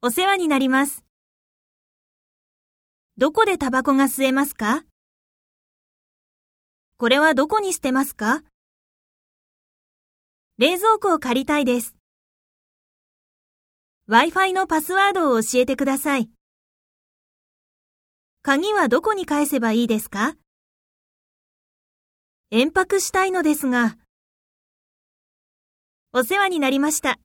お世話になります。どこでタバコが吸えますか？これはどこに捨てますか？冷蔵庫を借りたいです。Wi-Fi のパスワードを教えてください。鍵はどこに返せばいいですか？延泊したいのですが。お世話になりました。